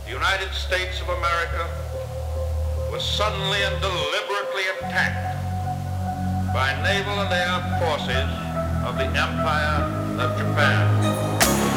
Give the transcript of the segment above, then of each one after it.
the United States of America was suddenly and deliberately attacked by naval and air forces of the Empire of Japan.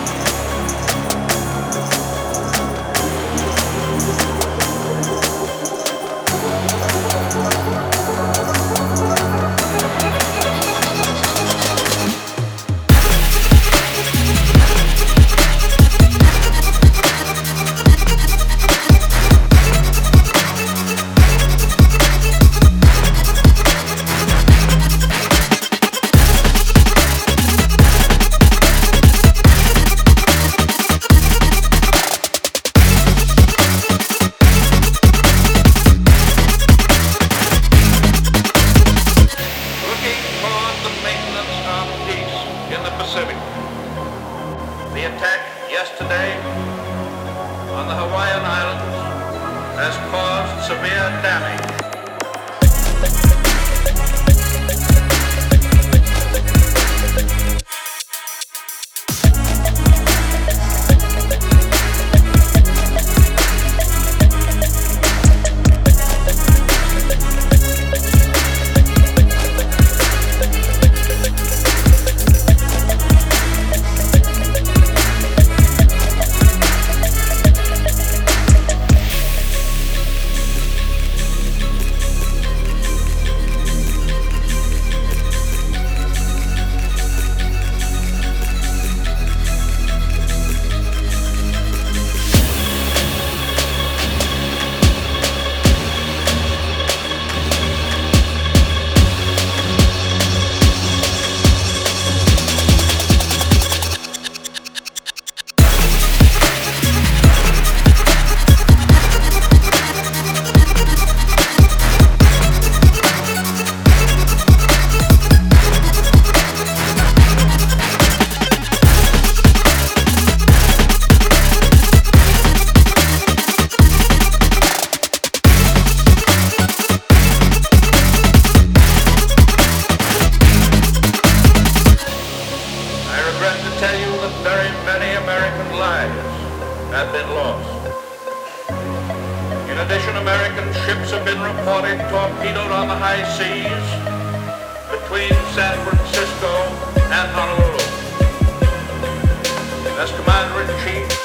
The attack yesterday on the Hawaiian Islands has caused severe damage. Tell you that very many American lives have been lost. In addition, American ships have been reported torpedoed on the high seas between San Francisco and Honolulu. As Commander-in-Chief